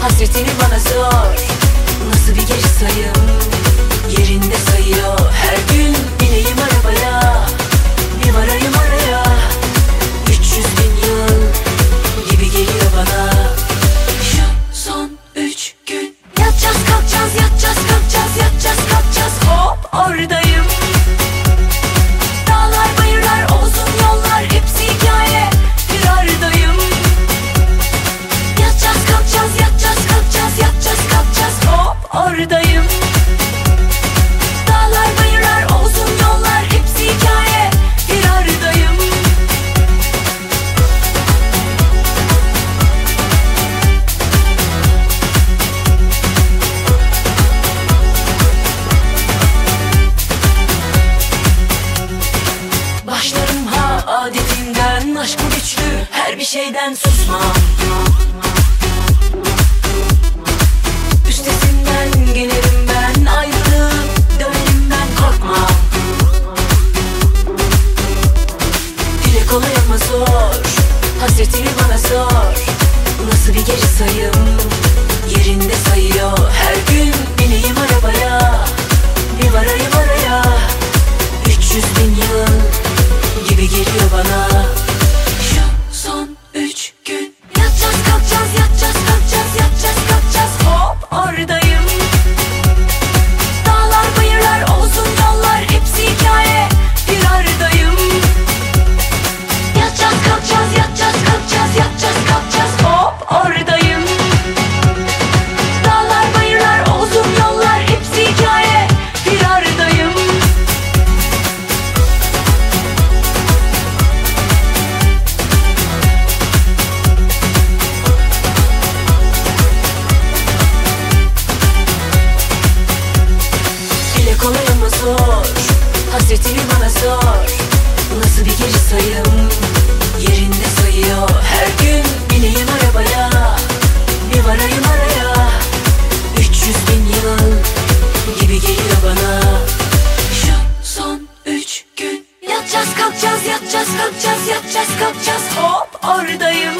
Hasretini bana sor. Nasıl bir geri sayım, yerinde sayıyor. Her gün bineyim arabaya, bir varayım oraya. 300.000 yıl gibi geliyor bana. Şu son 3 gün yatacağız kalkacağız, yatacağız kalkacağız, yatacağız kalkacağız. Hop oradayım. Dağlar bayırlar uzun yollar hepsi hikaye, firardayım. Yatacağız kalkacağız, yatacağız kalkacağız, yatacağız kalkacağız. Hop oradayım. Dağlar bayırlar uzun yollar hepsi hikaye, firardayım. Başlarım ha adetinden, aşk bu güçlü, her bir şeyden susmam. Üstesinden gelirim ben, ayrılıp dönerim ben, korkmam. Dile kolay ama zor, hasretini bana sor. Nasıl bir geri sayım, yerinde sayıyor. Her gün bineyim arabaya, bir varayım oraya. 300.000 yıl gibi geliyor bana. Şu son 3 gün yatacağız kalkacağız, yatacağız kalkacağız, yatacağız kalkacağız. Hop oradayım. Dağlar bayırlar uzun yollar hepsi hikaye, firardayım. Yatacağız kalkacağız, yatacağız kalkacağız, yatacağız kalkacağız. Hop oradayım. Dağlar bayırlar uzun yollar hepsi hikaye, firardayım. Dile kolay ama zor, hasretini bana sor. Nasıl bir geri sayım, yerinde sayıyor. Her gün bineyim arabaya, bir varayım araya. 300.000 yıl gibi geliyor bana. Şu son 3 gün yatacağız kalkacağız, yatacağız kalkacağız, yatacağız kalkacağız. Hop oradayım.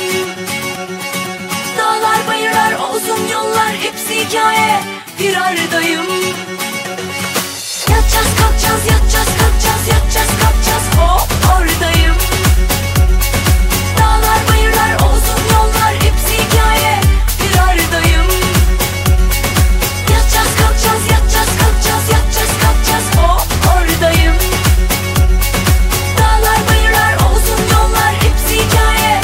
Dağlar bayırlar uzun yollar hepsi hikaye, firardayım. Yatacağız kalkacağız, yatacağız kalkacağız, yatacağız kalkacağız. Hop oradayım. Dağlar bayırlar uzun yollar hepsi hikaye, firardayım. Yatacağız kalkacağız, yatacağız kalkacağız, yatacağız kalkacağız. Hop oradayım. Dağlar bayırlar uzun yollar hepsi hikaye,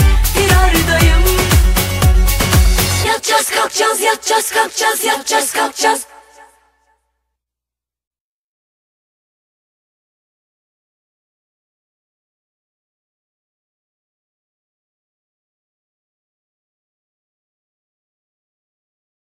firardayım. Yatacağız kalkacağız, yatacağız kalkacağız, yatacağız kalkacağız.